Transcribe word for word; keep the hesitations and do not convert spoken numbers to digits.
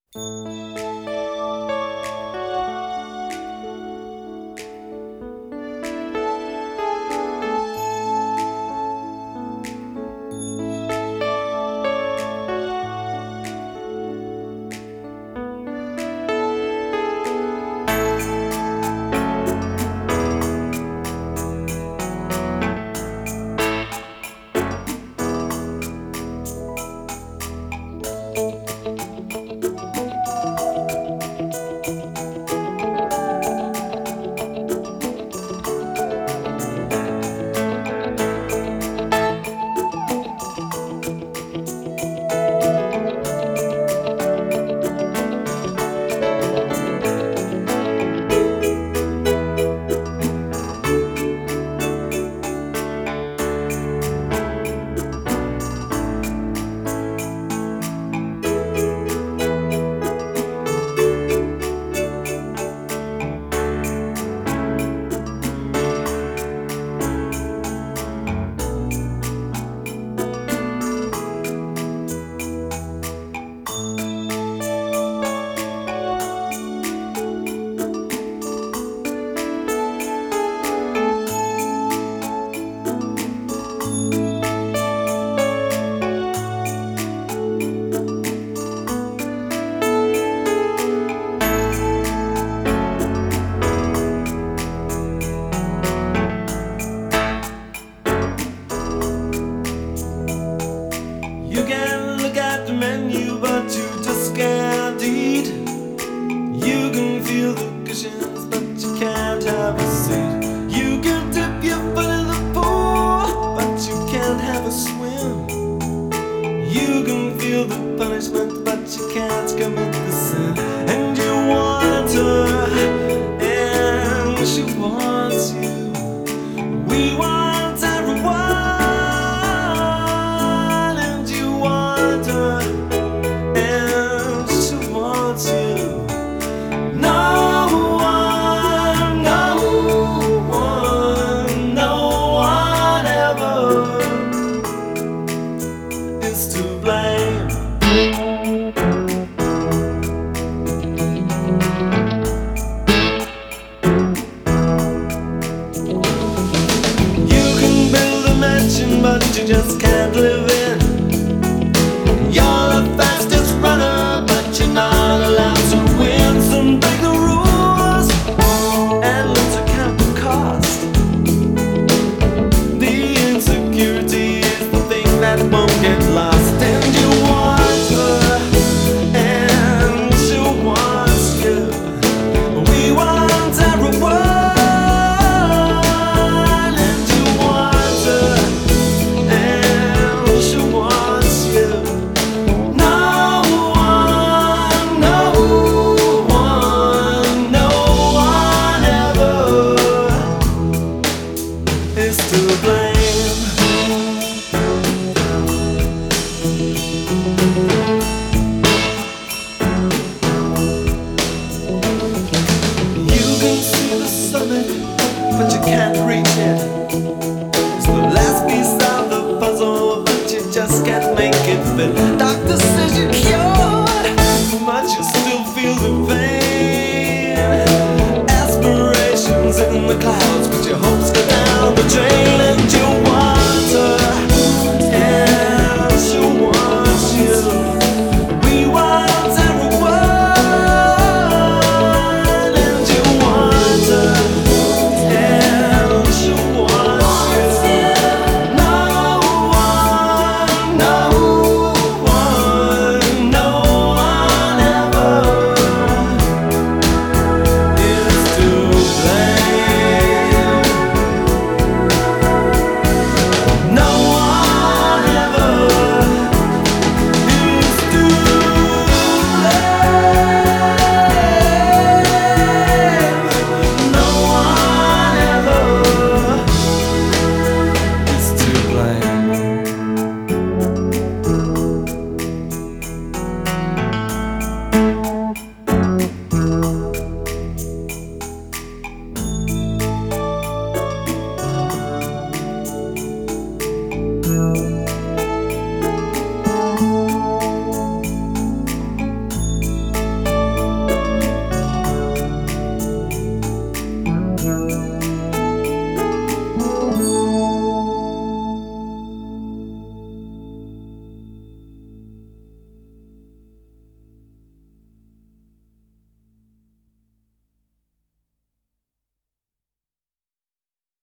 You can look at the menu, but you just can't eat. You can feel the cushions, but you can't have a seat. You can dip your foot in the pool, but you can't have a swim. You can feel the punishment, but you can't commit the sin. And you want her, and she wants you. We want everyone. But you just can't live in. You're the fastest runner, but you're not allowed to win. Some break the rules and learn to count the cost. The insecurity is the thing that won't get lost. And you want her, and she wants you. We want everyone. But you can't reach it. It's the last piece of the puzzle, but you just can't make it fit. Doctor says you're cured, but you still feel the pain.